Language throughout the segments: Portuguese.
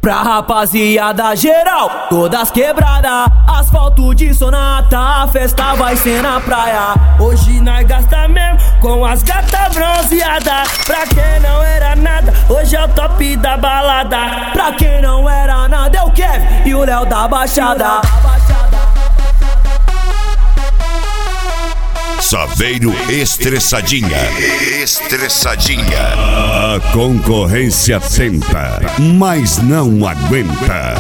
Pra rapaziada geral, todas quebradas, asfalto de Sonata, a festa vai ser na praia. Hoje nós gasta mesmo com as gatas bronzeadas. Pra quem não era nada, hoje é o top da balada. Pra quem não era nada é o Kevin e o Léo da Baixada. Saveiro Estressadinha. Estressadinha. A concorrência tenta, mas não aguenta.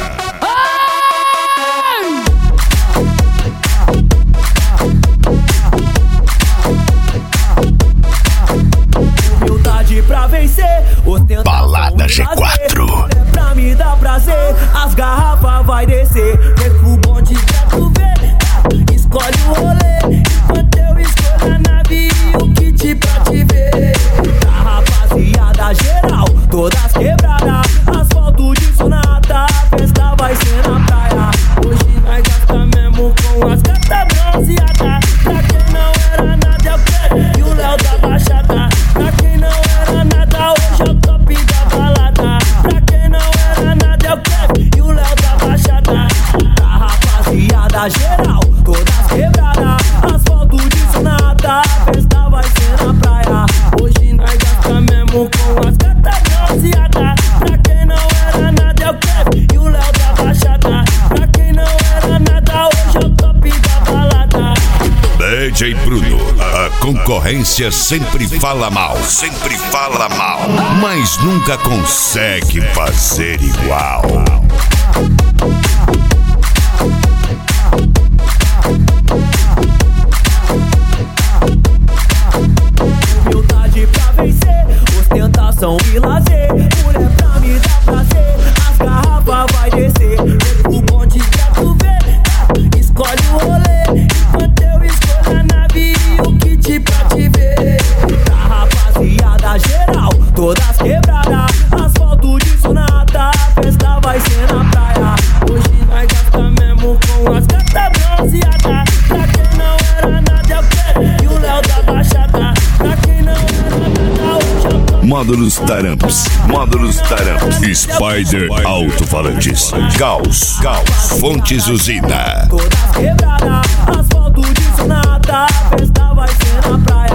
Humildade pra vencer, Balada G4. É pra me dar prazer, as garrafas vai descer. Perco o bonde pra tu ver, escolhe o rolê, enquanto eu escolho a nave e o kit pra te ver. Pra rapaziada geral, todas quebradas, asfalto de Sonata, a festa vai ser na praia. Hoje nós gasta mesmo com as gatas bronzeadas. Pra quem não era nada é o Kevin e o Léo da Baixada. Pra quem não era nada, hoje é o top da balada. Pra quem não era nada é o Kevin e o Léo da Baixada. Pra rapaziada geral, todas quebradas, asfalto de Sonata, a festa vai ser na praia. Hoje nós gasta mesmo com as gatas bronzeadas. Pra quem não era nada é o Kevin e o Léo da Baixada. Pra quem não era nada, hoje é o top da balada. DJ Bruno, a concorrência sempre fala mal. Sempre fala mal, mas nunca consegue fazer igual. Humildade pra vencer, ostentação e lazer. Mulher pra me dar prazer, as garrafas vai descer. O bonde pra tu ver, escolhe o rolê, enquanto eu escolho a nave e o kit pra te ver. Pra rapaziada geral, todas quebradas, asfalto de Sonata, a festa vai ser na praia. Hoje nós gasta mesmo com as gatas bronzeadas. Pra quem não era nada é o Kevin e o Léo da Baixada. Pra quem não era nada, hoje é o top. Módulos Taramps. Módulos Taramps. Spider Alto-Falantes. Gauss. Fontes Usina. Todas quebradas, asfalto de Sonata, a festa vai ser na praia.